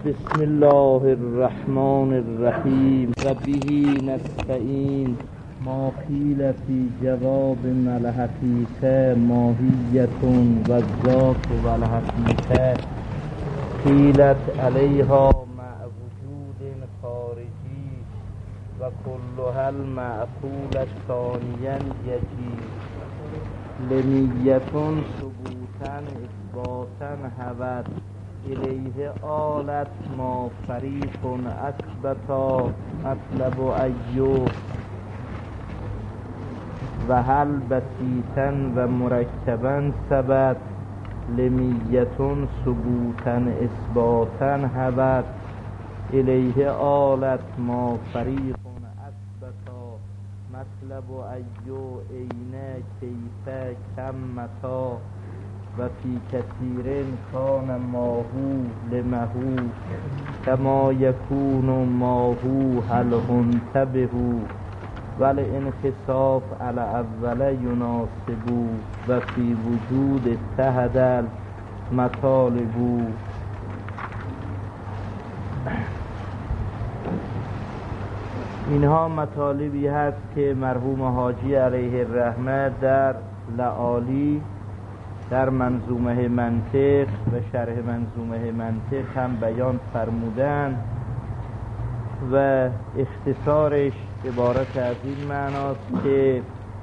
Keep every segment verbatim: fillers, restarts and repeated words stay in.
بسم الله الرحمن الرحیم و به نستعین. ما قیل فی جواب ملحقیقه ماهیتون و ذات و الحقیقه قیلت علیها مع وجود خارجی و کلها المعقول ثانیا یجی لنیتون ثبوتا اثباتا هوت الیه آلت ما فریق اثبتا مطلب ایو و هل بسیطا و مرکبا ثبت لمیتون ثبوتا اثباتا هوت الیه آلت ما فریق اثبتا مطلب ایو اینه کیفه کم متا و فی کثیر کان ماهو لمهو کما یکون ماهو هل هنتبهو ول انخساف علی اول یناسبو و فی وجود اتحد المطالبو. اینها مطالبی هست که مرحوم حاجی علیه الرحمه در لآلی در منظومه منطق و شرح منظومه منطق هم بیان فرمودن و اختصارش عبارت از این معناست که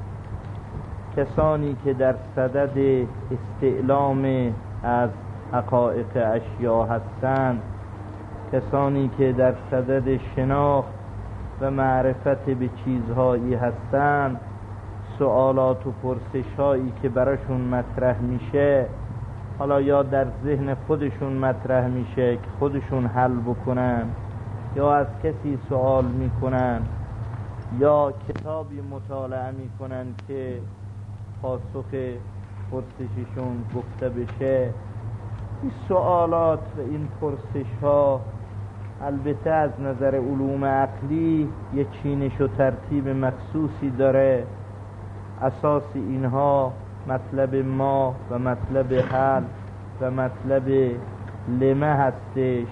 کسانی که در صدد استعلام از حقایق اشیا هستند، کسانی که در صدد شناخت و معرفت به چیزهایی هستند، سوالات و پرسش هایی که براشون مطرح میشه، حالا یا در ذهن خودشون مطرح میشه که خودشون حل بکنن، یا از کسی سوال میکنن، یا کتابی مطالعه میکنن که پاسخ پرسششون گفته بشه. این سوالات و این پرسش ها البته از نظر علوم عقلی یه چینش و ترتیب مخصوصی داره. اساس اینها مطلب ما و مطلب حل و مطلب لمه هستش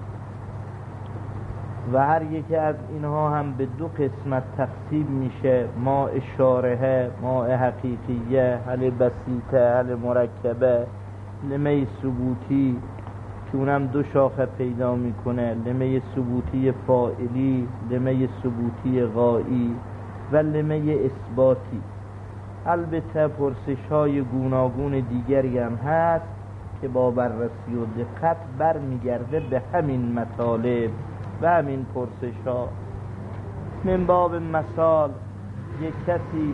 و هر یکی از اینها هم به دو قسمت تقسیم میشه: ما اشاره، ما حقیقیه، حل بسیطه، حل مرکبه، لمه ثبوتی که اونم دو شاخه پیدا میکنه: لمه ثبوتی فاعلی، لمه ثبوتی غایی و لمه اثباتی. البته پرسش های گوناگون دیگری هم هست که با بررسی و دقت برمیگرده به همین مطالب و همین پرسش ها. من باب مثال یک کسی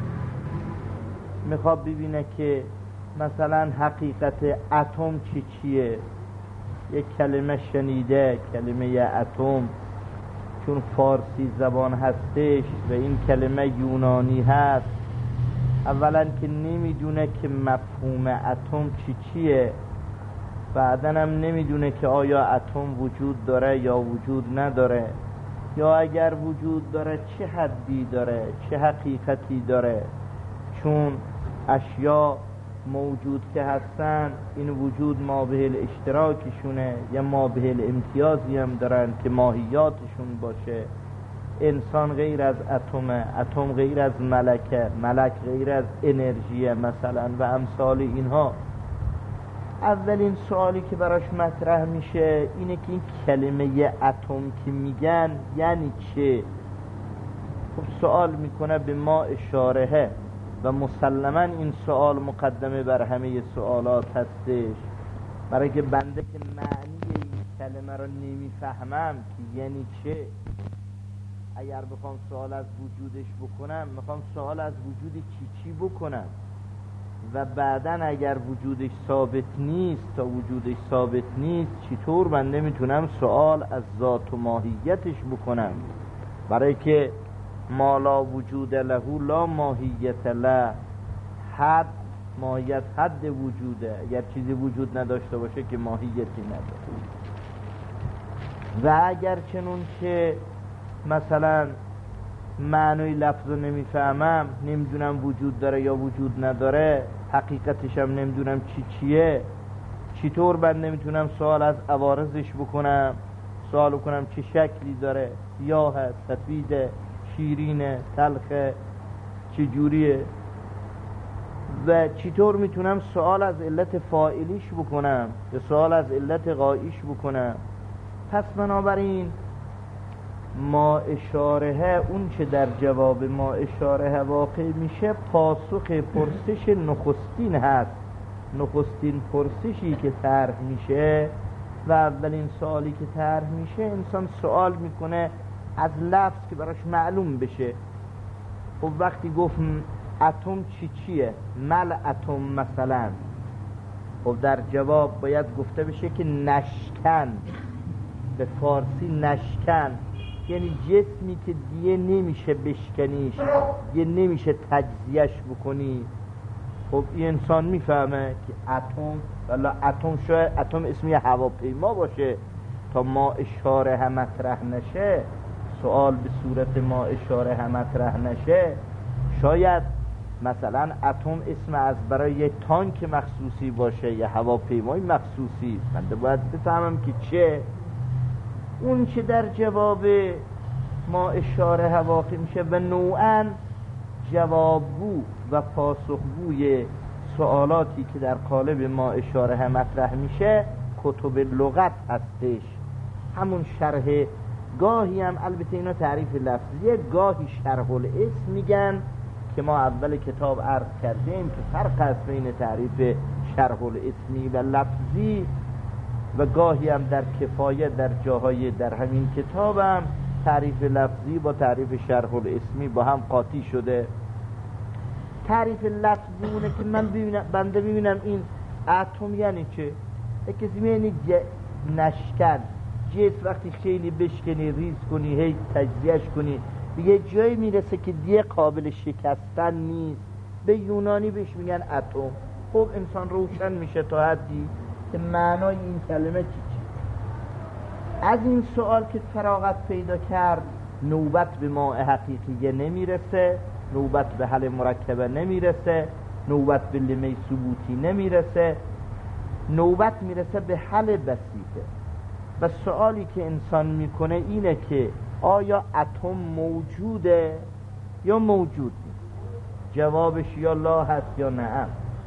میخواد ببینه که مثلا حقیقت اتم چی چیه. یک کلمه شنیده، کلمه اتم، چون فارسی زبان هستش و این کلمه یونانی هست، اولا که نمیدونه که مفهوم اتم چی چیه، بعدن هم نمیدونه که آیا اتم وجود داره یا وجود نداره، یا اگر وجود داره چه حدی داره، چه حقیقتی داره. چون اشیا موجود که هستن، این وجود ما به الاشتراکشونه یا ما به الامتیازی هم دارن که ماهیاتشون باشه. انسان غیر از اتمه، اتم غیر از ملکه، ملک غیر از انرژیه مثلا و امثال اینها. اولین سوالی که براش مطرح میشه اینه که این کلمه اتم که میگن یعنی چه؟ خب سوال میکنه به ما اشاره و مسلما این سوال مقدمه بر همه سوالات هستش، برای که بنده که معنی این کلمه رو نمیفهمم که یعنی چه. اگر بخوام سوال از وجودش بکنم، میخوام سوال از وجود چی چی بکنم و بعدن اگر وجودش ثابت نیست، تا وجودش ثابت نیست، چطور من نمیتونم سوال از ذات و ماهیتش بکنم؟ برای که ما لا وجود له لا ماهیت له. حد ماهیت حد وجوده، اگر چیزی وجود نداشته باشه که ماهیتی نداره. و اگر چنون که مثلا معنی لفظ رو نمیفهمم، نمیدونم وجود داره یا وجود نداره، حقیقتش هم نمیدونم چی چیه، چطور بنده میتونم سوال از عوارضش بکنم، سوال کنم چه شکلی داره، سیاه، سفید، شیرینه، تلخه، چه جوریه، و چطور میتونم سوال از علت فاعلیش بکنم یا سوال از علت غایش بکنم. پس بنابراین ما اشاره، اون چه در جواب ما اشاره واقع میشه پاسخ پرسش نخستین هست. نخستین پرسشی که طرح میشه و اولین سوالی که طرح میشه، انسان سوال میکنه از لفظ که براش معلوم بشه. خب وقتی گفت اتم چی چیه، مل اتم مثلا، خب در جواب باید گفته بشه که نشکن، به فارسی نشکن یعنی جسمی که دیگه نمیشه بشکنیش، دیگه نمیشه تجزیهش بکنی. خب این انسان میفهمه که اتم، والا اتم شاید اتم اسم یه هواپیما باشه تا ما اشاره هم مطرح نشه، سوال به صورت ما اشاره هم مطرح نشه. شاید مثلا اتم اسم از برای یه تانک مخصوصی باشه یا هواپیمای مخصوصی، من باید بفهمم که چه. اون چه در جواب ما اشاره واقع میشه و نوعاً جوابگو و پاسخگوی سوالاتی که در قالب ما اشاره مطرح میشه کتب لغت هستش. همون شرح، گاهی هم البته اینا تعریف لفظیه، گاهی شرح الاسم میگن که ما اول کتاب عرض کردیم که فرق هست بین تعریف شرح الاسمی و لفظی، و گاهی هم در کفایه در جاهای در همین کتابم تعریف لفظی با تعریف شرح الاسمی با هم قاطی شده. تعریف لفظی اونه که من ببینم، بنده ببینم این اتم یعنی چه. کسی یعنی نشکن، جس وقتی خیلی بشکنی، ریز کنی، هی تجزیهش کنی، به یه جایی میرسه که دیگه قابل شکستن نیست. به یونانی بهش میگن اتم. خب انسان روشن میشه تا حدی که معنای این کلمه چی چی. از این سوال که فراغت پیدا کرد، نوبت به ماء حقیقیه نمیرسه، نوبت به حل مرکبه نمیرسه، نوبت به لمه ثبوتی نمیرسه، نوبت میرسه به حل بسیطه. و سوالی که انسان میکنه اینه که آیا اتم موجوده یا موجود نیست؟ جوابش یا لا هست یا نه.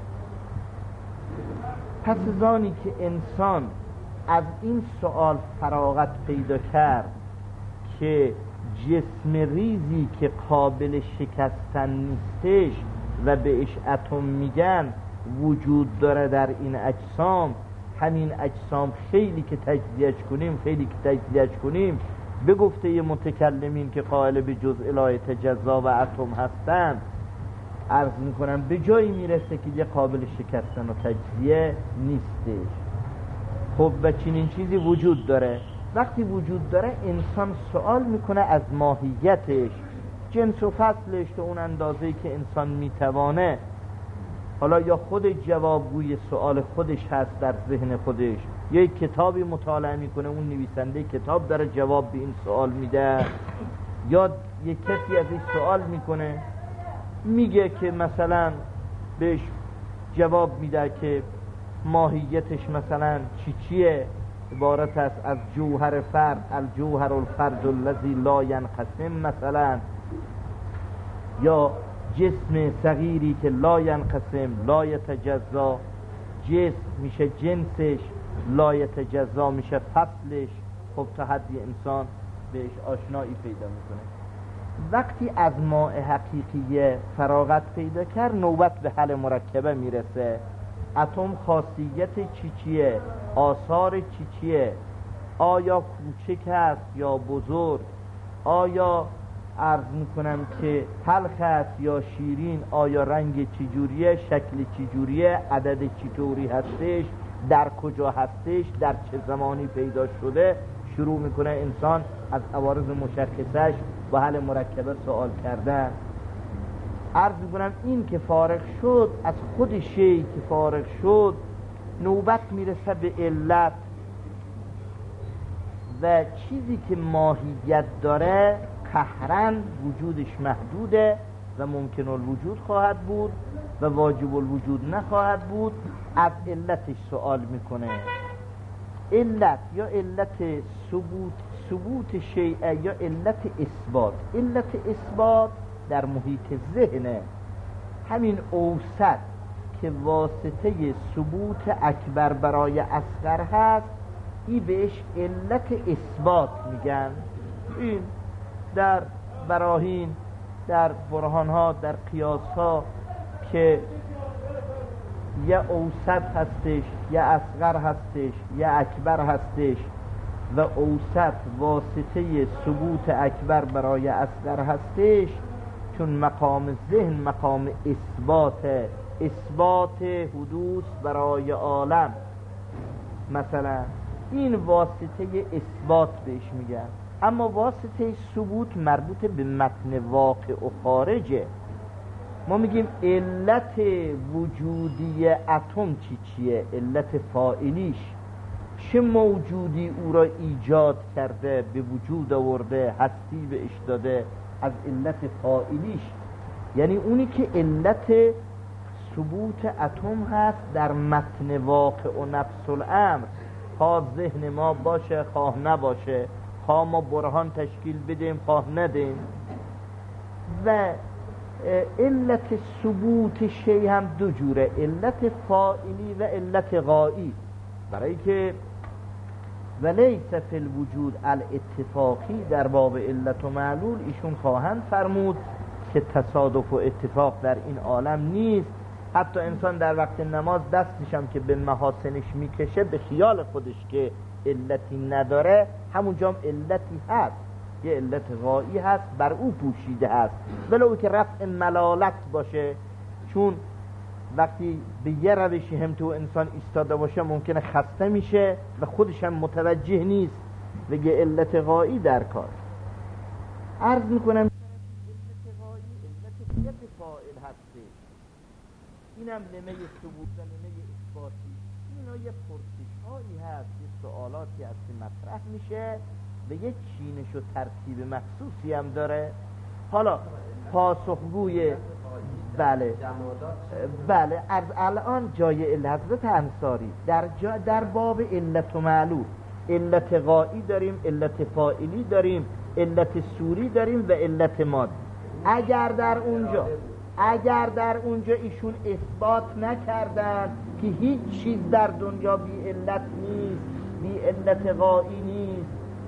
پس زانی که انسان از این سوال فراغت پیدا کرد که جسم ریزی که قابل شکستن نیستش و بهش اتم میگن وجود داره در این اجسام، همین اجسام خیلی که تجزیهش کنیم خیلی که تجزیهش کنیم به گفته ی متکلمین که قائل به جزء لا یتجزا و اتم هستن، عرض میکنم به جایی میرسه که یه قابل شکستن و تجزیه نیستش. خب و چنین چیزی وجود داره. وقتی وجود داره انسان سوال میکنه از ماهیتش، جنس و فصلش، تا اون اندازه‌ای که انسان میتوانه. حالا یا خود جوابگوی سوال خودش هست در ذهن خودش، یا یک کتابی مطالعه میکنه، اون نویسنده کتاب داره جواب به این سوال میده، یا یک کسی از این سوال میکنه میگه که مثلا بهش جواب میده که ماهیتش مثلا چی چیه، عبارت است از جوهر فرد، الجوهر الفرد الذی لا ینقسم مثلا، یا جسم صغیری که لا ینقسم لا یتجزا، جسم میشه جنسش، لا یتجزا میشه فصلش. خب تا حدی انسان بهش آشنایی پیدا میکنه. وقتی از ماء حقیقی فراغت پیدا کرد، نوبت به حل مرکبه میرسه. اتم خاصیت چی چیه، آثار چی چیه، آیا کوچک است یا بزرگ، آیا عرض میکنم که تلخ است یا شیرین، آیا رنگ چجوریه، شکل چجوریه، عدد چطوری هستش، در کجا هستش، در چه زمانی پیدا شده. شروع میکنه انسان از عوارض مشخصش با حل مرکبه سوال کردن. عرض میکنم این که فارغ شد از خود شیء که فارغ شد، نوبت میرسه به علت، و چیزی که ماهیت داره قهرن وجودش محدوده، و ممکن الوجود خواهد بود و واجب الوجود نخواهد بود، از علتش سوال میکنه. علت یا علت ثبوت ثبوت شیء یا علت اثبات. علت اثبات در محیط ذهنه، همین اوسط که واسطه ثبوت اکبر برای اصغر هست، این بهش علت اثبات میگن. این در براهین، در برهانها، در قیاسها که یا اوسط هستش یا اصغر هستش یا اکبر هستش و اوسط واسطه ثبوت اکبر برای اصغر هستش، چون مقام ذهن مقام اثبات اثبات حدوث برای عالم، مثلا این واسطه اثبات بهش میگن. اما واسطه ثبوت مربوط به متن واقع و خارجه. ما میگیم علت وجودی اتم چی چیه؟ علت فاعلیش چه موجودی او را ایجاد کرده، به وجود آورده، هستی بهش داده، از علت فاعلیش، یعنی اونی که علت ثبوت اتم هست در متن واقع و نفس الامر، خواه ذهن ما باشه خواه نباشه، خواه ما برهان تشکیل بدیم خواه ندیم. و علت ثبوت شی هم دو جوره، علت فاعلی و علت غایی. برای که ولیس فی الوجود الاتفاقی، در باب علت و معلول ایشون خواهند فرمود که تصادف و اتفاق در این عالم نیست. حتی انسان در وقت نماز دستش هم که به محاسنش میکشه، به خیال خودش که علتی نداره، همونجا هم علتی هست، یه علت غایی هست بر او پوشیده هست، ولو که رفع ملالت باشه. چون وقتی به یه روشی هم تو انسان ایستاده باشه ممکنه خسته میشه و خودش هم متوجه نیست و یه علت غایی در کار. عرض میکنم علت غایی علت یت فاعل هستی، اینم نمه ثبوت و نمه اثباتی. اینا یه پرسش هایی هست، یه سوالاتی هست که مطرح میشه و یه چینش و ترتیب مخصوصی هم داره. حالا پاسخگوی بله بله از الان جای حضرت انصاری در جا در باب علت و معلول، علت غایی داریم، علت فاعلی داریم، علت صوری داریم و علت مادی. اگر در اونجا اگر در اونجا ایشون اثبات نکردن که هیچ چیز در دنیا بی علت نیست، بی علت غایی نیست،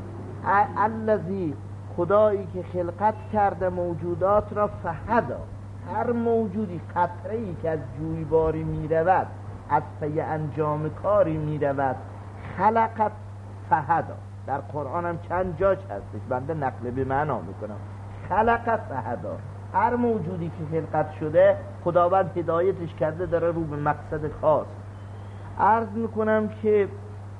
الذی خدایی که خلقت کرده موجودات را فهدا، هر موجودی قطره ای که از جویباری می رود، از پی انجام کاری می رود، خلقت فهدا. در قرآن هم چند جاش هستش، بنده نقل به معنا میکنم. خلقت فهدا، هر موجودی که خلقت شده خداوند هدایتش کرده، داره رو به مقصد خاص. عرض میکنم که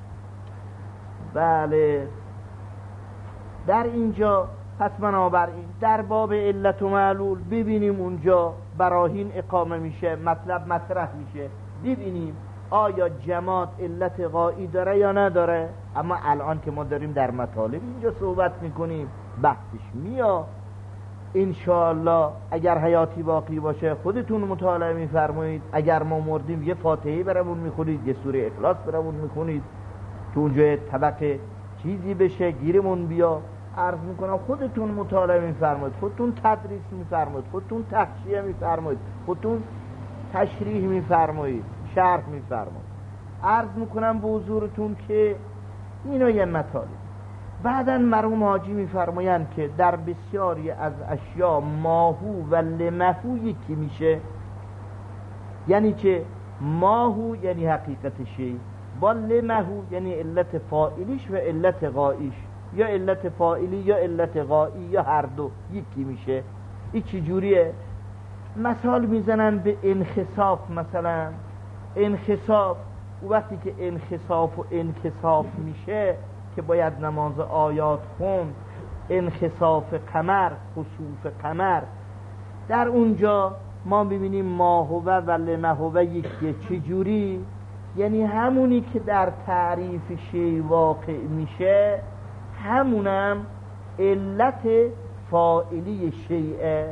بله در اینجا پس بنابراین در باب علت و معلول ببینیم اونجا براهین اقامه میشه، مطلب مطرح میشه، ببینیم آیا جماد علت غایی داره یا نداره. اما الان که ما داریم در مطالب اینجا صحبت میکنیم، بحثش میاد. انشاءالله اگر حیاتی باقی باشه خودتون مطالعه میفرمایید، اگر ما مردیم یه فاتحه برامون میخونید، یه سوره اخلاص برامون میخونید، تو اونجا طبق چیزی بشه گیرمون بیا. عرض میکنم خودتون مطالعه میفرمایید، خودتون تدریس میفرمایید، خودتون تحشیه میفرمایید، خودتون تشریح میفرمایید، شرح میفرمایید. عرض میکنم به حضورتون که اینا یه مطالب. بعدن مرحوم حاجی میفرمایند که در بسیاری از اشیاء ماهو و لمهو یکی میشه. یعنی که ماهو یعنی حقیقت شی، با لمهو یعنی علت فاعلیش و علت غاییش، یا علت فاعلی یا علت غایی یا هر دو یکی میشه. این چی جوریه؟ مثال میزنن به انخساف. مثلا انخساف، و وقتی که انخساف و انکساف میشه که باید نماز آیات خوند، انخساف قمر، خسوف قمر، در اونجا ما ببینیم ماهوه و لمهوه یکیه. چجوری؟ یعنی همونی که در تعریف شی واقع میشه همونم علت فاعلی شیعه.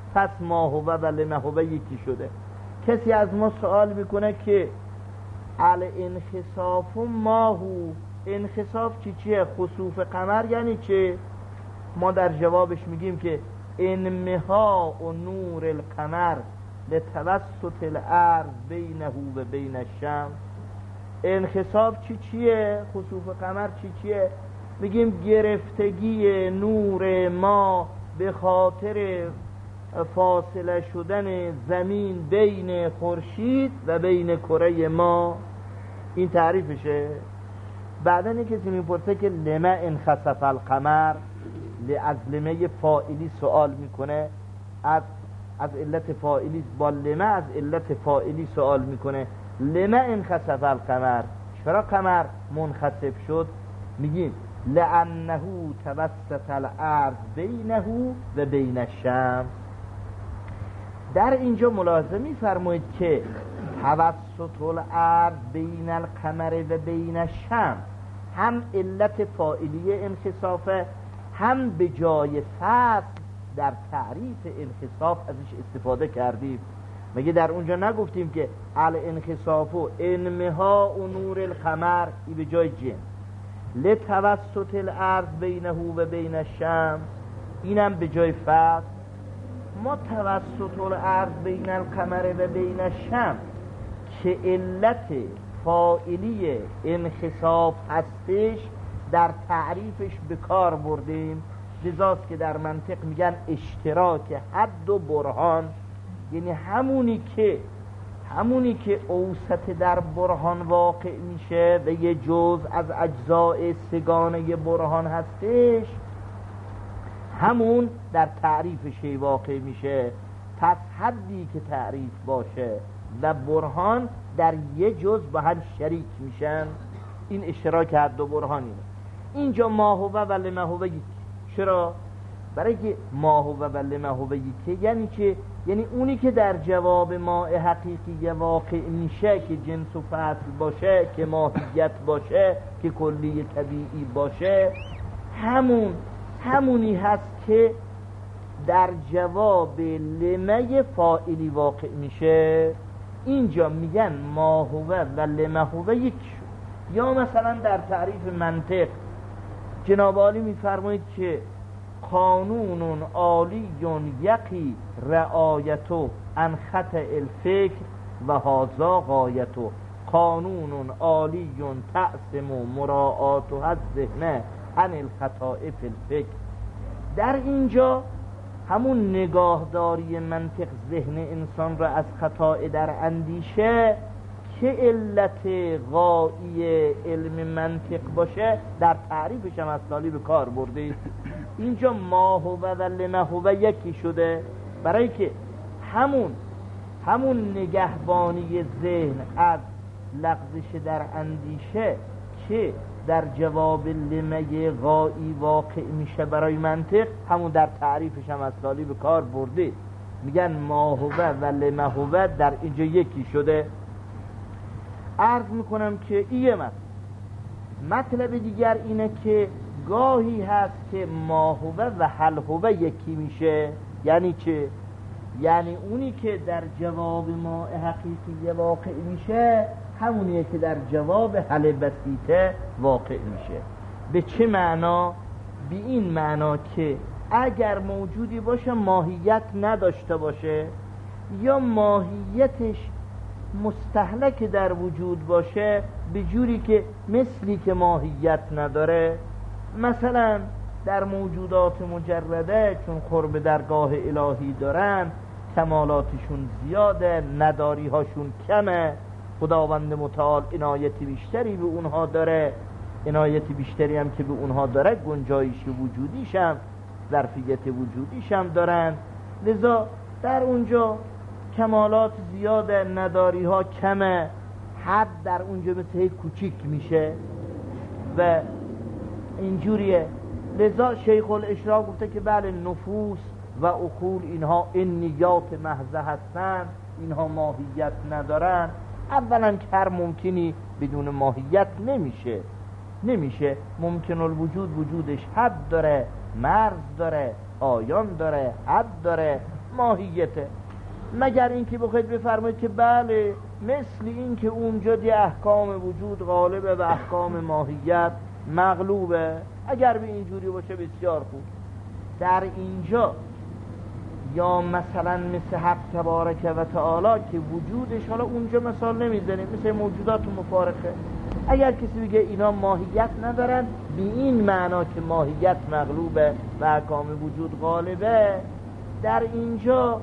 پس ما هو و لما هو یکی شده. کسی از ما سوال میکنه که الانخساف ما هو، انخساف چی چیه؟ خسوف قمر یعنی چه؟ ما در جوابش میگیم که انمها و نور القمر لتوسط الارض بینه و بین الشمس. انخساف چی چیه؟ خسوف قمر چی چیه؟ میگیم گرفتگی نور ما به خاطر فاصله شدن زمین بین خورشید و بین کره ما. این تعریفشه. بعدن کسی میپرسه که لما انخسف القمر، از لمه فاعلی سوال میکنه، از از علت فاعلی با لما از علت فاعلی سوال میکنه. لما انخسف القمر، چرا قمر منخسف شد؟ میگیم لانه توسط الارض بینه و بین الشمس. در اینجا ملاحظه میفرمایید که توسط الارض بین القمر و بین الشمس هم علت فاعلی انخسافه، هم به جای فصل در تعریف انخساف ازش استفاده کردیم. مگه در اونجا نگفتیم که الانخساف و انمها و نور القمر، ای به جای جن، لتوسط الارض بینه و بین الشمس، اینم به جای فصل. ما توسط الارض بین القمر و بین الشمس که علت فاعلی انخساف هستش در تعریفش به کار بردیم. لذاست که در منطق میگن اشتراک حد و برهان، یعنی همونی که همونی که اوسط در برهان واقع میشه و یه جز از اجزاء سگانه برهان هستش، همون در تعریفش واقع میشه. پس حدی که تعریف باشه و برهان در یه جز با هم شریک میشن. این اشتراک حد و برهانیه. اینجا ما هو و لما هو یکی. چرا؟ برای که ما هو و لما هو یکی یعنی چه؟ یعنی اونی که در جواب ما حقیقی واقع میشه که جنس و فصل باشه، که ماهیت باشه، که کلی طبیعی باشه، همون همونی هست که در جواب لمه فاعلی واقع میشه. اینجا میگن ما هو و لما هو یک شد. یا مثلا در تعریف منطق جناب عالی میفرمایید که قانون عالی یقی رعایتو عن خطأ الفکر و هذا غایتو. قانون عالی تعصم مراعات و الذهن عن الخطاء فی الفکر. در اینجا همون نگاهداری منطق ذهن انسان را از خطا در اندیشه که علت غایی علم منطق باشه در تعریفش هم اصلالی به کار برده. اینجا ما هو و لما هو یکی شده برای که همون همون نگهبانی ذهن از لغزش در اندیشه که در جواب لمه غایی واقع میشه برای منطق، همون در تعریفش هم اصلالی به کار برده. میگن ما هو و لما هو در اینجا یکی شده. عرض میکنم که ایه مطلب مطلب دیگر اینه که گاهی هست که ما هو و هل هو یکی میشه. یعنی چه؟ یعنی اونی که در جواب ما حقیقی واقع میشه همونیه که در جواب هل بسیطه واقع میشه. به چه معنا؟ به این معنا که اگر موجودی باشه ماهیت نداشته باشه، یا ماهیتش مستهلک در وجود باشه به جوری که مثلی که ماهیت نداره. مثلا در موجودات مجرده چون قرب درگاه الهی دارن کمالاتشون زیاده، نداری هاشون کمه، خداوند متعال عنایت بیشتری به اونها داره، عنایت بیشتری هم که به اونها داره گنجایش وجودیش هم ظرفیت وجودیش هم دارن. لذا در اونجا کمالات زیاده، نداری ها کمه، حد در اونجا مثل کوچیک میشه و اینجوریه. لذا شیخ الاشراق گفته که بله نفوس و عقول اینها انیات محضه هستن، اینها ماهیت ندارن. اولا که هر ممکنی بدون ماهیت نمیشه نمیشه ممکن الوجود وجودش حد داره، مرز داره، آیان داره، حد داره. ماهیته، مگر اینکه بخواید بفرمایید که بله مثل این که اونجا دی احکام وجود غالبه و احکام ماهیت مغلوبه. اگر به اینجوری باشه بسیار خوب. در اینجا یا مثلا مثل حق تبارک و تعالی که وجودش، حالا اونجا مثال نمیزنیم، مثل موجودات مفارقه، اگر کسی بگه اینا ماهیت ندارن به این معنا که ماهیت مغلوبه و احکام وجود غالبه، در اینجا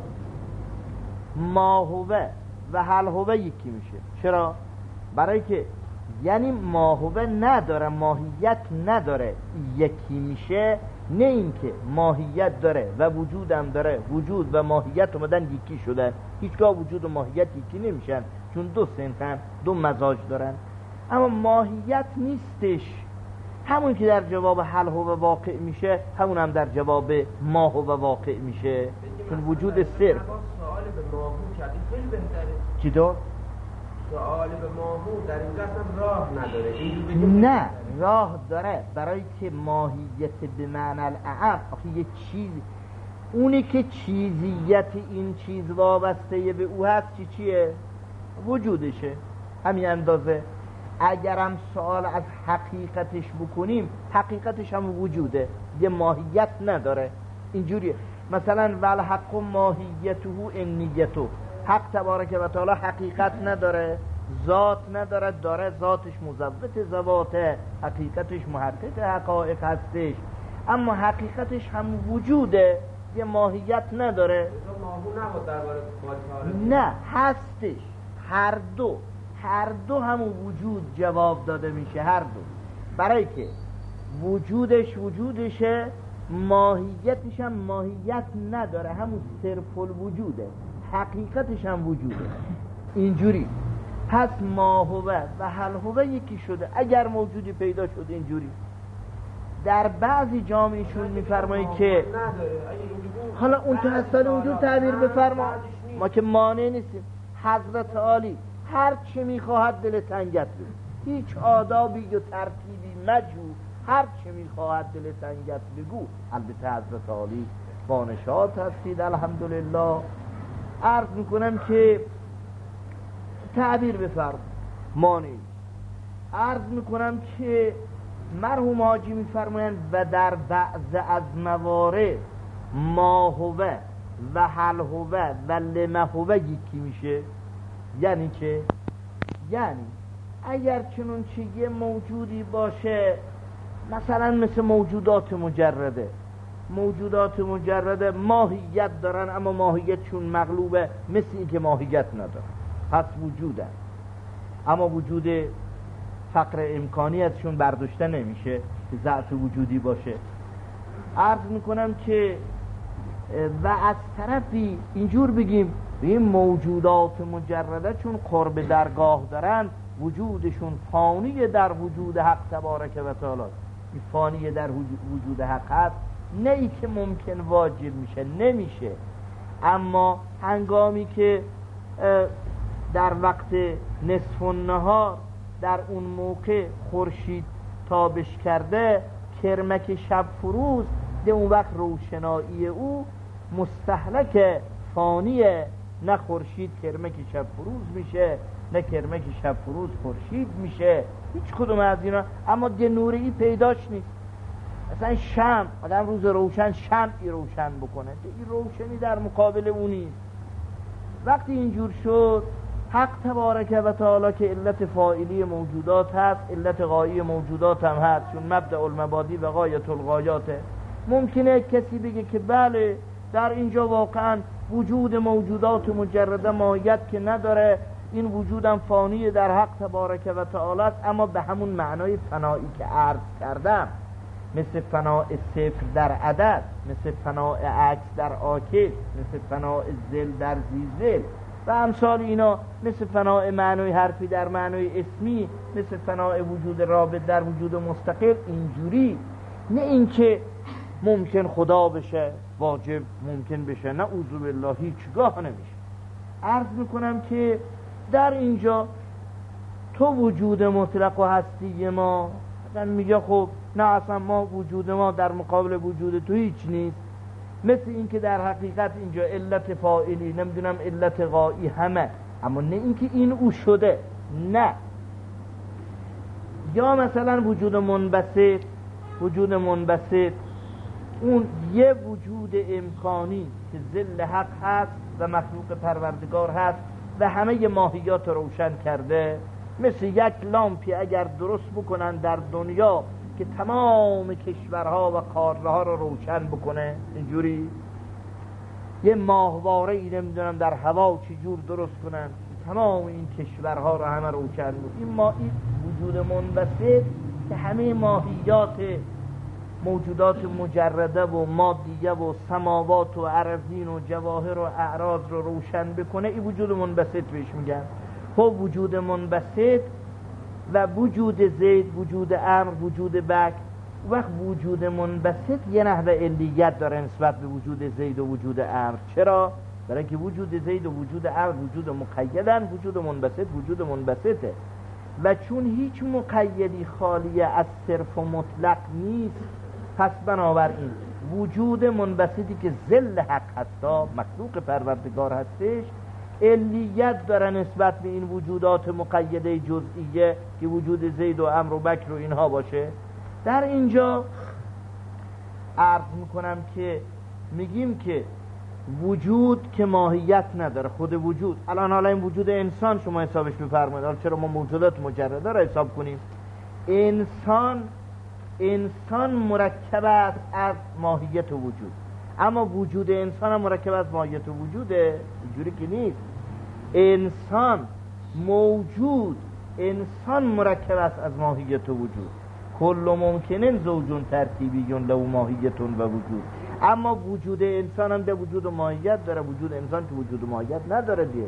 ماهوه و حلهوه یکی میشه. چرا؟ برای که یعنی ماهوه نداره، ماهیت نداره، یکی میشه. نه اینکه ماهیت داره و وجودم داره، وجود و ماهیت اومدن یکی شده. هیچگاه وجود و ماهیت یکی نمیشن، چون دو صنفن، دو مزاج دارن. اما ماهیت نیستش. همون که در جواب حلهوه واقع میشه، همون هم در جواب ماهوه واقع میشه، چون وجود صرف. سوال به ماهو کردی خیلی بهتره. چی دار؟ سوال به ماهو در اینجا اصلا راه نداره. نه راه داره، برای که ماهیت به معنی الاعم، آخه یه چیز اونی که چیزیت این چیز وابسته به او هست چی چیه؟ وجودشه. همین اندازه اگرم سوال از حقیقتش بکنیم، حقیقتش هم وجوده، یه ماهیت نداره. اینجوریه مثلا والحق ماهیته انیته، حق تبارک و تعالی حقیقت نداره، ذات نداره، داره ذاتش مضبط ذواته، حقیقتش محقق حقایق هستش، اما حقیقتش هم وجوده، یه ماهیت نداره. نه هستش، هر دو هر دو همون وجود جواب داده میشه، هر دو، برای که وجودش وجودشه، ماهیتش هم ماهیت نداره، همون صرف الوجوده، حقیقتش هم وجوده. اینجوری پس ماهوه و حلهوه یکی شده. اگر موجودی پیدا شده اینجوری، در بعضی جامعهشون میفرمایی که حالا اون تو هستان اونجور تعبیر بفرما، ما که مانع نیستیم. حضرت عالی هر چه میخواهد دل تنگت بگو، هیچ آدابی و ترتیبی مجو، هر چه میخواهد دل تنگت بگو. البته حضرت عالی بانشات هستید الحمدلله. عرض میکنم که تعبیر بفرم مانعی. عرض میکنم که مرحوم حاجی میفرمایند و در بعض از موارد ماهوه و حلهوه و لمهوه یکی میشه. یعنی چه؟ یعنی اگر چنون چه یه موجودی باشه، مثلا مثل موجودات مجرده، موجودات مجرده ماهیت دارن اما ماهیتشون مغلوبه، مثل این که ماهیت ندارن، پس وجودن اما وجود فقر امکانی ازشون برداشته نمیشه که ضعف وجودی باشه. عرض میکنم که و از طرفی اینجور بگیم این موجودات مجرده چون قرب درگاه دارن، وجودشون فانی در وجود حق تبارک و تعالی، این فانی در وجود حق هست، نه ای که ممکن واجب میشه، نمیشه. اما هنگامی که در وقت نصف النهار در اون موقع خورشید تابش کرده، کرمک شب فروز، ده اون وقت روشنایی او مستهلک فانیه، نه خورشید کرمک شب فروز میشه، نه کرمک شب فروز خورشید میشه، هیچ کدوم از اینا. اما ده نوری پیداش نیست. مثلا شمع، آدم روز روشن شمعی روشن بکنه، این روشنی در مقابل اونی. وقتی اینجور شد، حق تبارک و تعالی که علت فاعلی موجودات هست، علت غایی موجودات هم هست، چون مبدأ المبادی و غایت الغایاته. ممکنه کسی بگه که بله در اینجا واقعا وجود موجودات مجرده ماهیت که نداره، این وجودم فانی در حق تبارک و تعالی است، اما به همون معنای فنایی که عرض کردم، مثل فناء صفر در عدد، مثل فناء عکس در آکل، مثل فناء ذل در زیزل و امثال اینا، مثل فناء معنوی حرفی در معنوی اسمی، مثل فناء وجود رابط در وجود مستقل. اینجوری نه اینکه ممکن خدا بشه، واجب ممکن بشه، نه اعوذ بالله هیچگاه نمیشه. عرض میکنم که در اینجا تو وجود مطلق و هستی ما، مثلا میگه خب نه اصلا ما وجود ما در مقابل وجود تو هیچ نیست، مثل این که در حقیقت اینجا علت فاعلی، نمیدونم علت غایی همه، اما نه اینکه این او شده، نه. یا مثلا وجود منبسط، وجود منبسط اون یه وجود امکانی که ذل حق هست و مخلوق پروردگار هست و همه ی ماهیات روشن کرده. مثل یک لامپی اگر درست بکنن در دنیا که تمام کشورها و قاره ها رو روشن بکنه، اینجوری یه ماهواره ای نمیدونم در هوا چجور درست کنن تمام این کشورها رو همه روشن بود. این ما این وجود منبسط که همه ماهیات موجودات مجرده و مادیه و سماوات و ارضین و جواهر و اعراض رو روشن بکنه، این وجود منبسط بهش میگن. خب وجود منبسط و وجود زید، وجود امر، وجود بک، وقت وجود منبسط یه نحوه علیت داره نسبت به وجود زید و وجود امر. چرا؟ برای که وجود زید و وجود امر وجود مقیدن، وجود منبسط وجود منبسطه و چون هیچ مقیدی خالی از صرف و مطلق نیست، پس بنابراین وجود منبسطی که ذل حق هستا، مخلوق پروردگار هستش، علیت داره نسبت به این وجودات مقیده جزئیه که وجود زید و امر و بکر و اینها باشه. در اینجا عرض میکنم که میگیم که وجود که ماهیت نداره، خود وجود، الان حالا این وجود انسان شما حسابش بفرمایید، حالا چرا ما موجودات مجرده را حساب کنیم؟ انسان انسان مرکب است از ماهیت و وجود، اما وجود انسان هم مرکب از ماهیت و وجوده، اینجوری که نیست. انسان موجود، انسان مرکب است از ماهیت و وجود. کل ممکنن زوجون ترکیبیون لو ماهیتون و وجود، اما وجود انسان هم ده وجود و ماهیت داره، وجود انسان که وجود و ماهیت نداره دیگه.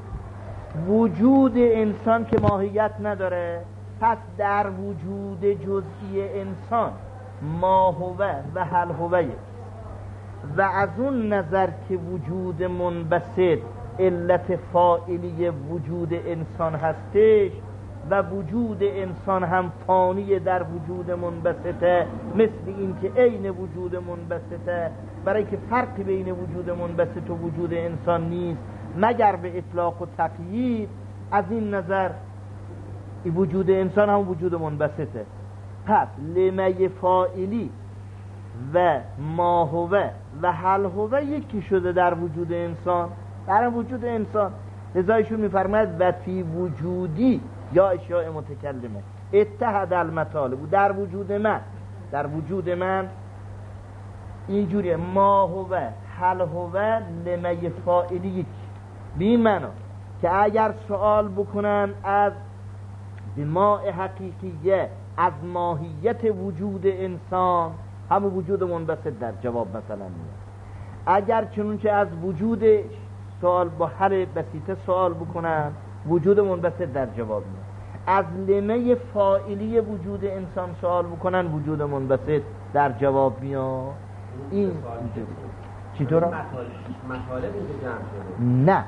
وجود انسان که ماهیت نداره، پس در وجود جزئی انسان ما هوه و هل هوه، و از اون نظر که وجود منبسط علت فاعلی وجود انسان هستش و وجود انسان هم فانی در وجود منبسطه، مثل این که عین وجود منبسطه، برای که فرقی بین وجود منبسط و وجود انسان نیست مگر به اطلاق و تقیید. از این نظر وجود انسان هم وجود منبسطه. پس لمه فاعلی و ما هوه و هل هوه یکی شده در وجود انسان، در وجود انسان. لذایشون میفرماید و فی وجودی یا اشیاء متکلمه اتحد المطالب، در وجود من، در وجود من اینجوریه ما هوه هل هوه لمه فاعلی یکی. بی معنا که اگر سوال بکنن از بماء حقیقیه از ماهیت وجود انسان، همون وجود منبسط در جواب مثلا میاد. اگر چنونچه از وجودش سوال با حل بسیطه سوال بکنن، وجود منبسط در جواب میاد. از لمه فاعلی وجود انسان سوال بکنن، وجود منبسط در جواب میاد. این چطور؟ مطالب اینجا جمع شده؟ نه،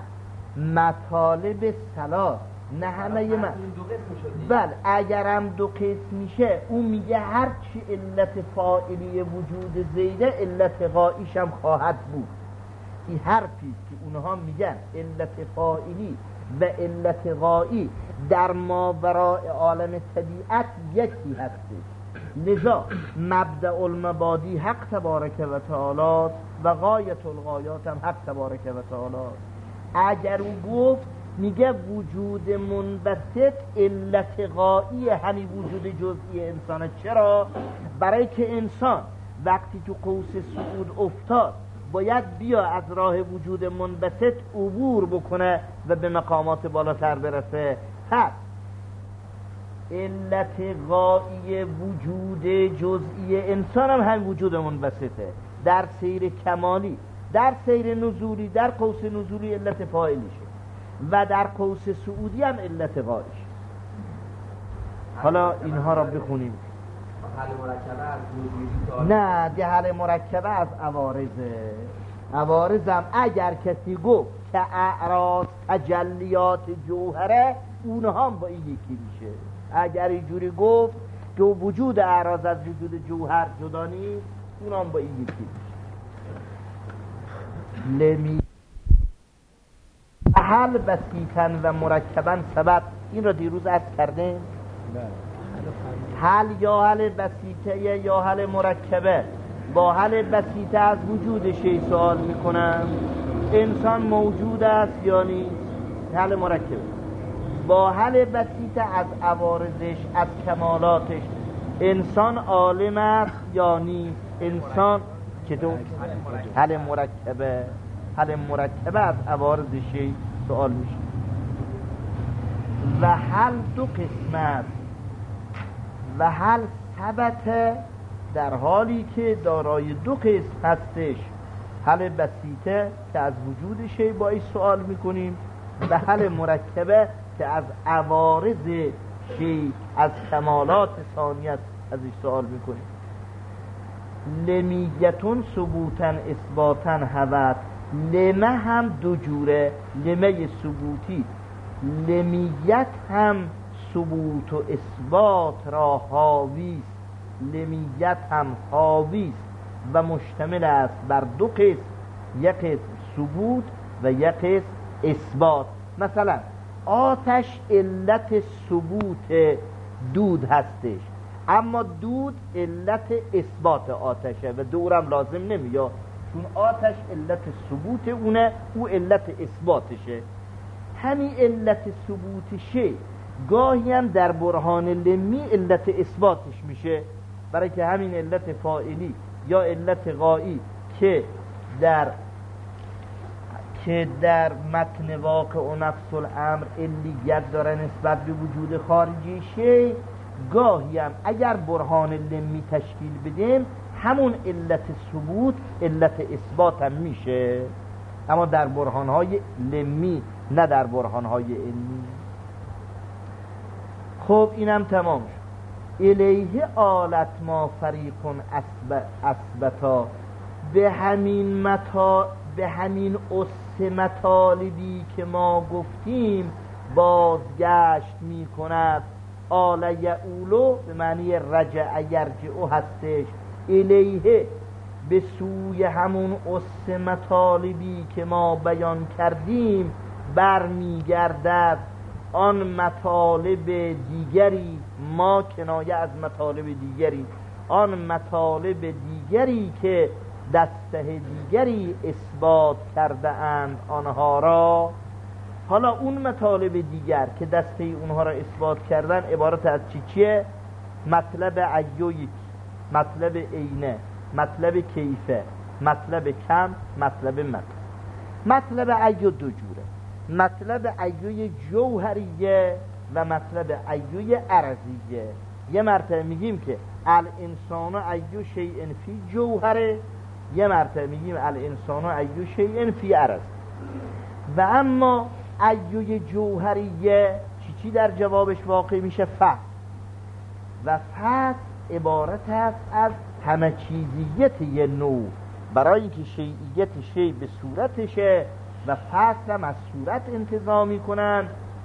مطالب ثلاث، نه همه یه من. بله، اگرم دو قسم میشه، اون میگه هر چی علت فاعلی وجود زیده علت غاییش هم خواهد بود. این حرفی که اونها میگن علت فاعلی و علت غایی در ماوراء عالم طبیعت یکی هستی. لذا مبدأ المبادی حق تبارک و تعالی و غایت الغایات هم حق تبارک و تعالی. اگر او گفت میگه وجود منبسط علت غایی همین وجود جزئی انسانه. چرا؟ برای که انسان وقتی تو قوس صعود افتاد باید بیا از راه وجود منبسط عبور بکنه و به مقامات بالاتر برسه. پس علت غایی وجود جزئی انسان هم هم وجود منبسطه. در سیر کمالی، در سیر نزولی، در قوس نزولی علت فاعلیشه و در قوس صعودی هم علت غایش. حالا اینها را بخونیم. حل مرکبه از وجودی، نه، ده حل مرکبه از عوارضه. عوارضم اگر کسی گفت که اعراض تجلیات جوهره، اونها هم با این یکی میشه. اگر اینجوری گفت که وجود اعراض از وجود جوهر جدا نیست، اونها هم با این یکی میشه. لمی حل بسیطن و مرکبن سبب، این را دیروز عرض کردیم. حل یا حل بسیطه یا حل مرکبه. با حل بسیطه از وجود شی سوال میکنم، انسان موجود است یا نیست، حل مرکبه. با حل بسیطه از عوارضش، از کمالاتش، انسان عالم است یا نیست، انسان چطور؟ حل مرکبه. حل مرکبه از عوارض شی سوال میشه. و حل دو قسم است. و حل ثبت، در حالی که دارای دو قسم هستش، حل بسیطه که از وجود شی با این سوال میکنیم، و حل مرکبه که از عوارض شی، از کمالات ثانیت ازش سوال میکنیم. لمیتون ثبوتن اثباتن هوت. لمه هم دو جوره، لمه ثبوتی. لمیت هم ثبوت و اثبات را حاوی است. لمیت هم حاوی است و مشتمل است بر دو قسم، یک قسم ثبوت و یک قسم اثبات. مثلا آتش علت ثبوت دود هستش، اما دود علت اثبات آتشه و دورم لازم نمیاد، چون آتش علت ثبوت اونه، او علت اثباتشه. همین علت ثبوتشه گاهی هم در برهان لمی علت اثباتش میشه، برای که همین علت فاعلی یا علت غایی که در که در متن واقع و نفس الامر علیت داره نسبت به وجود خارجی شی، گاهی هم اگر برهان لمی تشکیل بدیم همون علت ثبوت علت اثبات هم میشه، اما در برهانهای لمی نه در برهانهای علمی. خب اینم تمام شد. الیه آلت ما فریقون اثبتا. به همین متا به همین اس مطالبی که ما گفتیم بازگشت می کند. آل یعولو به معنی رجع یرجعو هستش. الیه به سوی همون اس مطالبی که ما بیان کردیم برمی گردد. آن مطالب دیگری، ما کنایه از مطالب دیگری، آن مطالب دیگری که دسته دیگری اثبات کرده اند آنها را. حالا اون مطالب دیگر که دسته اونها را اثبات کردن عبارت از چی چیه؟ مطلب عیوی، مطلب عینه، مطلب کیفه، مطلب کم، مطلب مطلب. مطلب عیو دو جوره، مطلب عیوی جوهریه و مطلب عیوی عرضیه. یه مرتبه میگیم که الانسان عیو شیء فی جوهره، یه مرتبه میگیم الانسان عیو شیء فی عرض. و اما عیوی جوهریه چی چی در جوابش واقع میشه؟ فصل. و فصل عبارت است از همه چیزیت یه نوع، برای اینکه شیعیت شیء به صورتشه و فصل هم از صورت انتظام میکنن.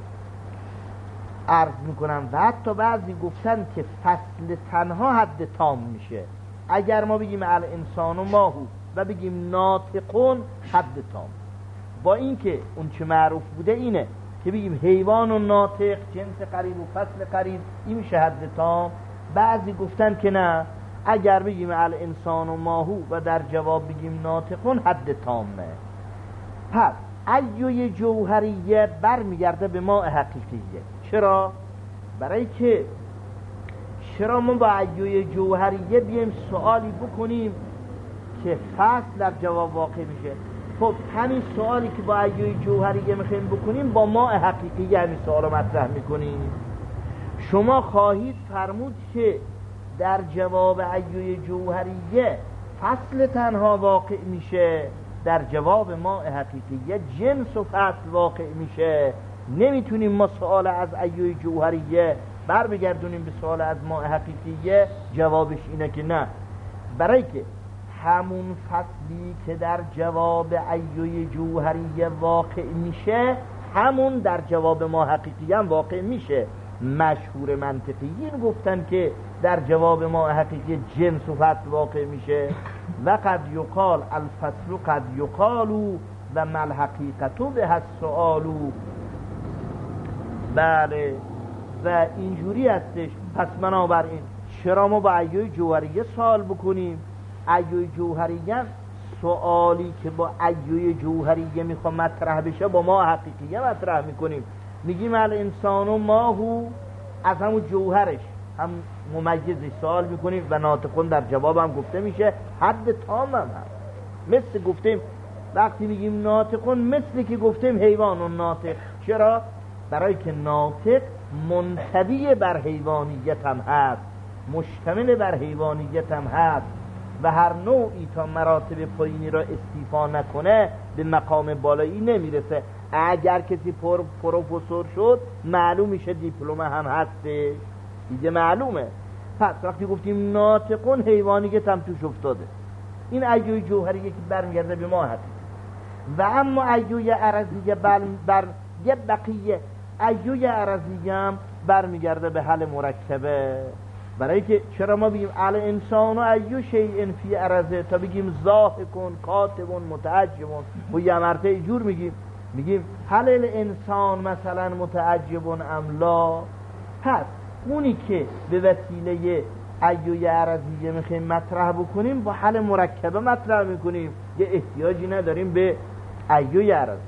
عرض میکنم و حتی بعضی گفتن که فصل تنها حد تام میشه. اگر ما بگیم الانسان و ماهو و بگیم ناطقون حد تام، با اینکه اون چه معروف بوده اینه که بگیم حیوان و ناطق جنس قریب و فصل قریب، این میشه حد تام. بعضی گفتن که نه، اگر بگیم الانسان و ماهو و در جواب بگیم ناطقون حد تامه. پس عیوی جوهریه برمیگرده به ما حقیقیه. چرا؟ برای که چرا ما با عیوی جوهریه بیم سوالی بکنیم که فصل در جواب واقع میشه. خب همین سوالی که با عیوی جوهریه میخوایم بکنیم با ما حقیقیه همین سوال رو مطرح میکنیم. شما خواهید فرمود که در جواب عیوی جوهریه فصل تنها واقع میشه، در جواب ما حقیقیه جنس و فصل واقع میشه. نمیتونیم ما سوال از عیوی جوهریه بر بگردونیم به سوال از ما حقیقیه. جوابش اینه که نه، برای که همون فصلی که در جواب عیوی جوهریه واقع میشه همون در جواب ما حقیقیه هم واقع میشه. مشهور منطقیین گفتن که در جواب ما حقیقی جنس و فصل واقع میشه. و قد یقال الفصل قد یقالو و مل حقیقتو به السؤالو. بله و اینجوری هستش. پس بنابراین چرا ما با ایوه جوهریه سوال بکنیم؟ ایوه جوهریه سوالی که با ایوه جوهریه میخوام مطرح بشه با ما حقیقیه مطرح میکنیم. میگیم الانسان و ماهو، از همون جوهرش هم ممیزش سوال میکنیم و ناطقون در جواب هم گفته میشه. حد تام هم هست. مثل گفتیم وقتی میگیم ناطقون مثل که گفتیم حیوان و ناطق. چرا؟ برای که ناطق منطبی بر حیوانیت هم هست، مشتمل بر حیوانیت هم هست و هر نوعی تا مراتب پایینی را استیفا نکنه به مقام بالایی نمیرسه. اگر کسی پر پروفسور شد معلوم میشه دیپلم هم هسته دیگه، معلومه. پس وقتی گفتیم ناطقون حیوانیت هم توش افتاده. این ایوه جوهریه که برمیگرده به ما هست. و اما ایوه عرضیه بر, بر یه بقیه ایوه عرضیه هم برمیگرده به حل مرکبه. برای که چرا ما بگیم الانسان و ایو شیء فی عرضه تا بگیم ضاحکون کاتبون متعجبون و یه مرتبه جور میگیم میگیم هل الانسان مثلا متعجبون ام لا. پس اونی که به وسیله ایوه عرضیه میخوایم مطرح بکنیم با حل مرکبه مطرح میکنیم، یه احتیاجی نداریم به ایوه عرضیه.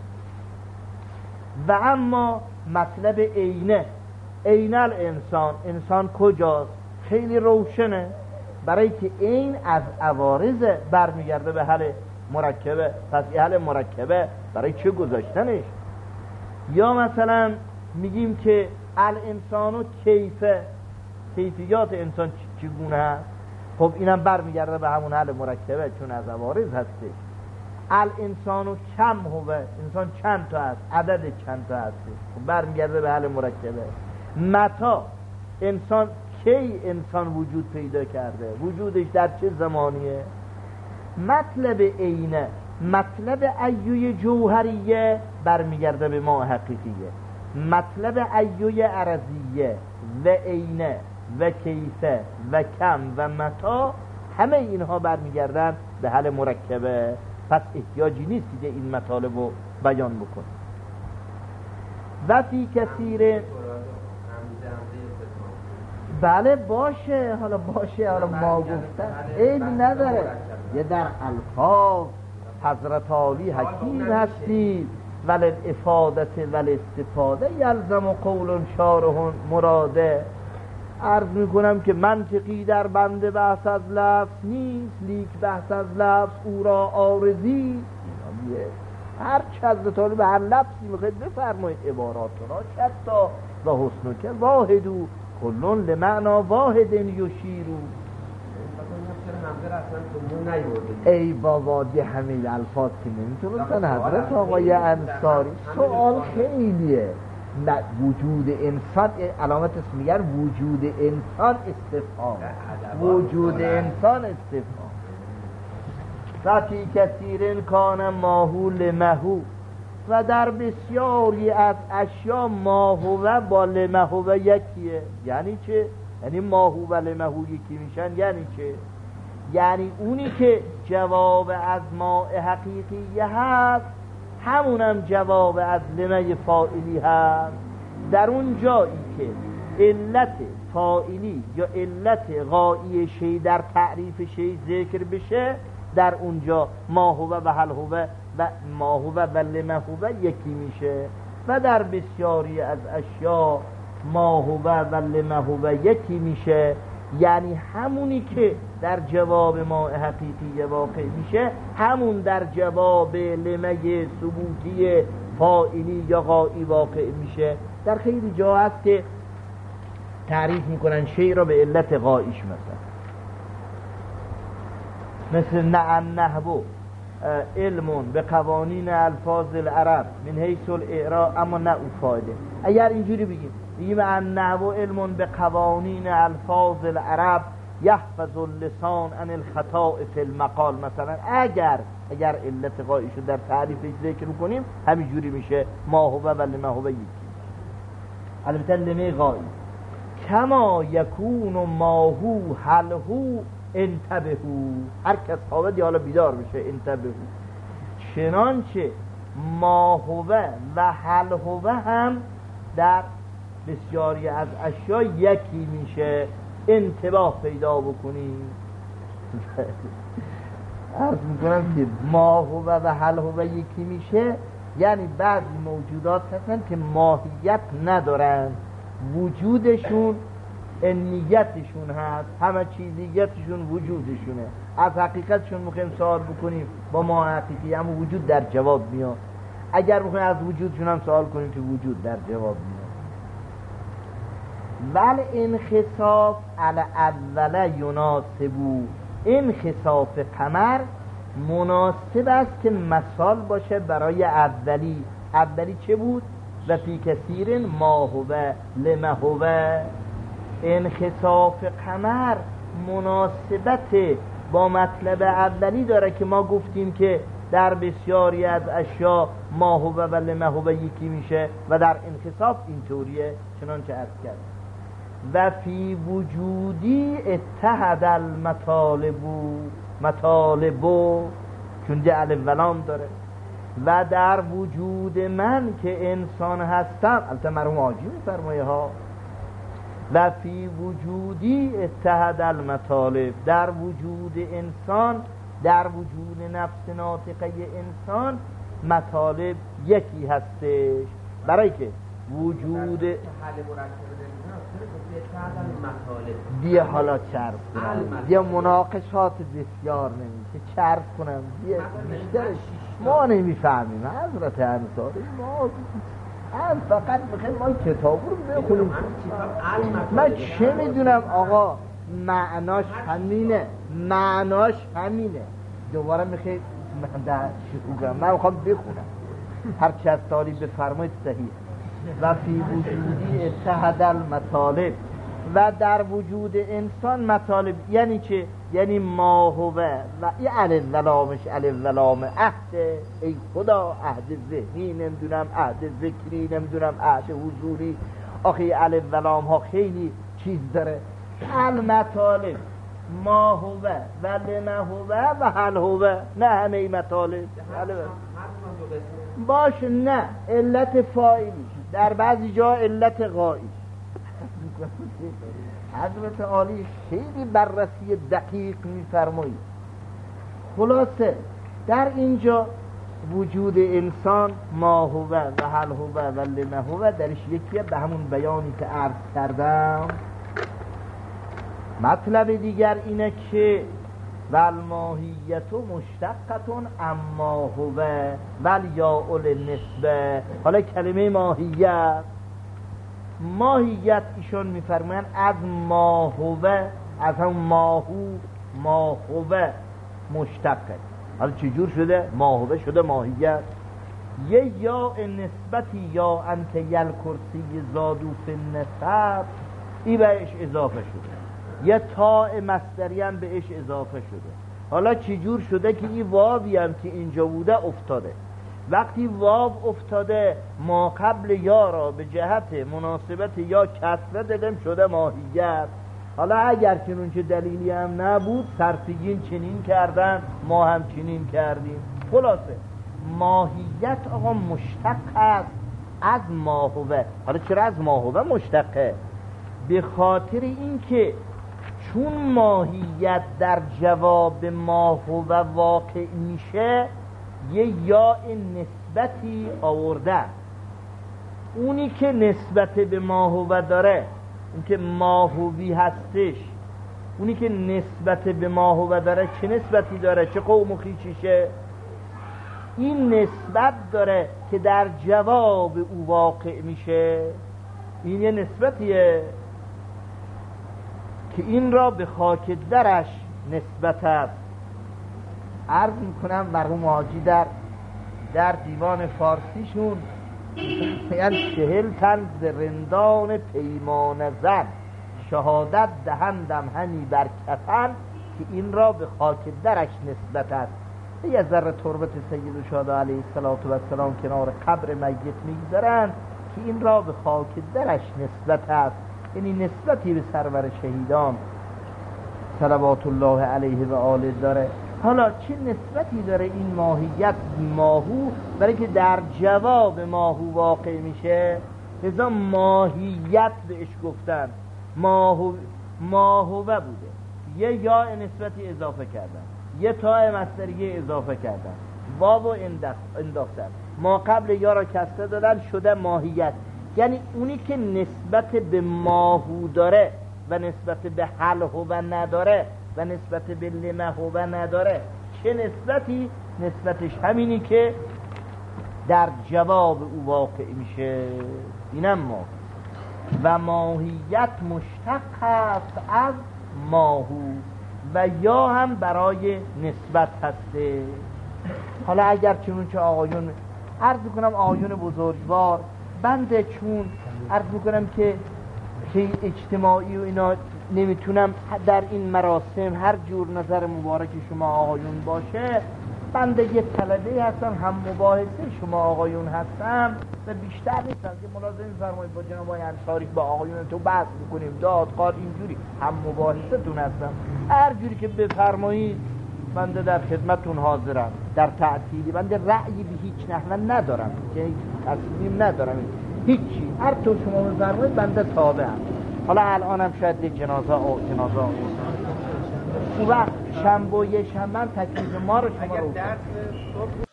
و اما مطلب عینه، عین الانسان، انسان کجاست؟ خیلی روشنه. برای که این از عوارض برمیگرده به حل مرکبه. پس این حل مرکبه برای چه گذاشتنش؟ یا مثلا میگیم که الانسان و کیفه، کیفیات انسان چگونه هست؟ خب اینم برمیگرده به همون حل مرکبه چون از عوارض هسته. الانسان و کم هوه، انسان چند تا هست، عدد چند تا هست، خب برمیگرده به حل مرکبه. متا، انسان کی انسان وجود پیدا کرده، وجودش در چه زمانیه. مطلب عینه، مطلب ایوه جوهریه برمیگرده به ما حقیقیه. مطلب ایوه عرضیه و عینه و کیفه و کم و متا همه اینها برمیگردن به حل مرکبه. پس احتیاجی نیست که این مطالب رو بیان بکن. و فی کثیر بله باشه، حالا باشه، حالا ما گفتن عیب نداره. یه در الفاظ حضرت عالی حکیم هستی ولی الافادت ولی استفاده یلزم و قول شارح مراده. عرض میکنم که منطقی در بنده بحث از لفظ نیست، لیک بحث از لفظ او را عارضی. هر چه حضرت عالی به هر لفظی میخواید بفرمایید، عبارات را شتا و حسن که واحدو کلون لمعنا واحد یشیرو. ای بابا دی همه الفاظ که نمیتونستن حضرت آقای انصاری. سوال خیلیه. نه وجود انسان علامت اسمیگر وجود انسان استفهام، وجود انسان استفهام. فی کثیر کان ماهو لمهو و در بسیاری از اشیا ماهو با لمهو یکیه. یعنی چه؟ یعنی ماهو و لمهو یکی میشن. یعنی چه؟ یعنی اونی که جواب از ماء حقیقی هست همونم جواب از لمه فاعلی هست. در اون جایی که علت فاعلی یا علت غایی شی در تعریف شی ذکر بشه در اونجا ما هو و هل هو و ما هو و لمه هو یکی میشه. و در بسیاری از اشیا ما هو و لمه هو یکی میشه. یعنی همونی که در جواب ما حقیقی واقع میشه همون در جواب لمه ثبوتی فاعلی یا غایی واقع میشه. در خیلی جا هست که تعریف میکنن شیء را به علت غایش، مثلا مثل نعم نحو علم به قوانین الفاظ العرب من حیث الاعراب، اما نه او فایده. اگر اینجوری بگیم بگیم ان نحو علم به قوانین الفاظ العرب یحفظ اللسان عن الخطاء فی المقال، مثلا اگر اگر علت غایش رو در تعریفش ذکر کنیم همینجوری میشه ما هو و لما هو یکی. البته لمه غایی کما یکون و ماهو حلهو انتبهو، هر کس خوابه حالا بیدار بشه، انتبهو، چنانچه ماهوه و حلهوه هم در بسیاری از اشیا یکی میشه، انتباه پیدا بکنیم. عرض میکنم که ماهوه و حلهوه یکی میشه، یعنی بعضی موجودات هستن که ماهیت ندارن، وجودشون انیتشون هست، همه چیزیتشون وجودشونه. از حقیقتشون میخوایم سوال بکنیم با ما حقیقی، اما وجود در جواب میاد. اگر میخوایم از وجودشون هم سوال کنیم که وجود در جواب میاد. ول انخساف علی اول یناسبو، انخساف قمر مناسب است که مثال باشه برای اولی. اولی چه بود؟ و فی کثیر ما هو لما هو. انخساف قمر مناسبت با مطلب اولی داره که ما گفتیم که در بسیاری از اشیا ما هو و لما هو یکی میشه و در انخساف اینطوریه، چنانچه عرض کرد. و فی وجودی اتحد المطالبو، مطالبو چون جعل ولام داره. و در وجود من که انسان هستم، البته مرحوم آجی میفرمایه ها، و فی وجودی اتحد المطالب، در وجود انسان، در وجود نفس ناطقه انسان مطالب یکی هستش. برای که وجود دیگه حالا چرف کنم، دیگه مناقشات بسیار نمیشه چرف کنم، دیگه بیشترش ما نمیفهمیم حضرت انصاری. ما هم فقط بخیر ما کتاب رو بخونیم. من چه میدونم آقا معناش همینه، معناش همینه. دوباره میخوای من در شروع کنم، من میخوام بخونم هر چه از تالی بفرمایید صحیح. و فی وجودی اتحد المطالب، و در وجود انسان مطالب یعنی چه؟ یعنی ما هو و این علی ولامش علی ولام عهد، ای خدا عهد ذهنی نمیدونم، عهد ذکری نمیدونم، عهد حضوری، آخه علی ولام ها خیلی چیز داره. المطالب ما هو و لما هو و هل هو، نه همه ای مطالب باش، نه علت فاعلیش، در بعضی جا علت غایش. حضرت عالی خیلی بررسی دقیق میفرمایید. خلاصه در اینجا وجود انسان ما هو و هل هو و لما هو درش یکیه، به همون بیانی که عرض کردم. مطلب دیگر اینه که والماهیت مشتقتون اما هو ول یا اول نسبه. حالا کلمه ماهیت، ماهیت ایشون میفرمایند از ما هو، از هم ماهو ما هو مشتقه. حالا چجور شده؟ ما هو شده ماهیت. یه یا نسبتی یا انت یل کرسی زادو فی النسب، ای بهش اضافه شده. یه تاء مصدری هم بهش اضافه شده. حالا چجور شده که این واوی هم که اینجا بوده افتاده. وقتی واو افتاده ما قبل یا را به جهت مناسبت یا کسره دادم شده ماهیت. حالا اگر که اون چه دلیلی هم نبود صرفیین چنین کردن، ما هم چنین کردیم. خلاصه ماهیت آقا مشتق است از ما هو. حالا چرا از ما هو مشتقه؟ به خاطر این که چون ماهیت در جواب ما هو واقع میشه یه یا نسبتی آورده. اونی که نسبت به ما هو داره، اون که ما هوی هستش، اونی که نسبت به ما هو داره چه نسبتی داره؟ چه قوم و خویششه؟ این نسبت داره که در جواب او واقع میشه. این یه نسبتیه که این را به خاک درش نسبت است. عرض میکنم مرحوم حاجی در در دیوان فارسیشون یعنی چهل تن زرندان پیمان زن شهادت دهندم همی بر کفن، که این را به خاک درش نسبت است. یه ذره تربت سید الشهدا علیه السلام کنار قبر میت میگذارن که این را به خاک درش نسبت است. یعنی نسبتی به سرور شهیدان صلوات الله علیه و آله داره. حالا چه نسبتی داره این ماهیت ماهو؟ برای که در جواب ماهو واقع میشه، لذا ماهیت بهش گفتن. ماهو ماهوه بوده، یه یا نسبتی اضافه کردن، یه تا مصدریه اضافه کردن، واو انداختن، ما قبل یا را کسره دادن، شده ماهیت. یعنی اونی که نسبت به ماهو داره و نسبت به حل هو نداره و نسبت به لمه هو نداره، چه نسبتی؟ نسبتش همینی که در جواب او واقع میشه، اینم ما. و ماهیت مشتق است از ماهو و یا هم برای نسبت هسته. حالا اگر چون چه آقایون عرض میکنم، آقایون بزرگوار، بنده چون عرض میکنم که خیلی اجتماعی و اینا نمیتونم در این مراسم هر جور نظر مبارک شما آقایون باشه، بنده یه طلبه هستم، هم مباحثه شما آقایون هستم و بیشتر نیستم که ملازم فرمایید با جناب آقای انصاری با آقایون تو بحث بکنیم، داد قال اینجوری، هم مباحثه تون هستم، هر جوری که بفرمایید بنده در خدمتون حاضرم. در تعطیلی بنده رأیی به هیچ نحوه ندارم، که تصمیم ندارم، هیچی، هر تو شما بفرمایید بنده تابعم. حالا الانم شاید جنازه او جنازه او اون وقت شنبه یه شنبه تکلیف ما رو شما رو